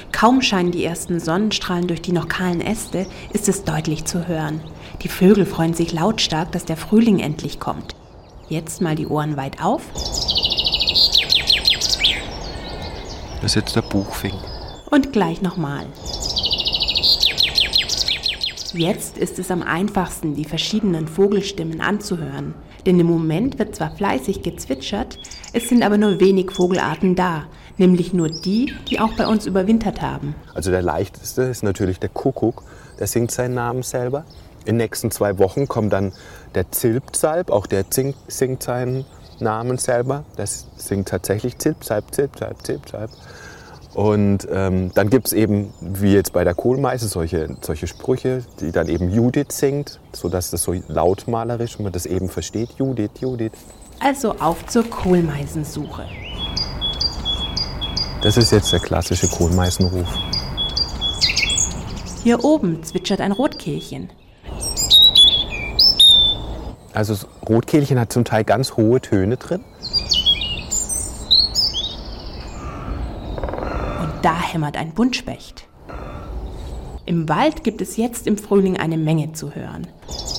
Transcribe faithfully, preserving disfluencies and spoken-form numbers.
Kaum scheinen die ersten Sonnenstrahlen durch die noch kahlen Äste, ist es deutlich zu hören. Die Vögel freuen sich lautstark, dass der Frühling endlich kommt. Jetzt mal die Ohren weit auf. Das ist jetzt der Buchfink. Und gleich nochmal. Jetzt ist es am einfachsten, die verschiedenen Vogelstimmen anzuhören. Denn im Moment wird zwar fleißig gezwitschert, es sind aber nur wenig Vogelarten da. Nämlich nur die, die auch bei uns überwintert haben. Also der leichteste ist natürlich der Kuckuck. Der singt seinen Namen selber. In den nächsten zwei Wochen kommt dann der Zilpzalp. Auch der singt, singt seinen Namen selber. Das singt tatsächlich Zilpzalp, Zilpzalp, Zilpzalp. Und ähm, dann gibt es eben, wie jetzt bei der Kohlmeise, solche, solche Sprüche, die dann eben Judith singt, sodass das so lautmalerisch man das eben versteht. Judith, Judith. Also auf zur Kohlmeisensuche. Das ist jetzt der klassische Kohlmeisenruf. Hier oben zwitschert ein Rotkehlchen. Also das Rotkehlchen hat zum Teil ganz hohe Töne drin. Und da hämmert ein Buntspecht. Im Wald gibt es jetzt im Frühling eine Menge zu hören.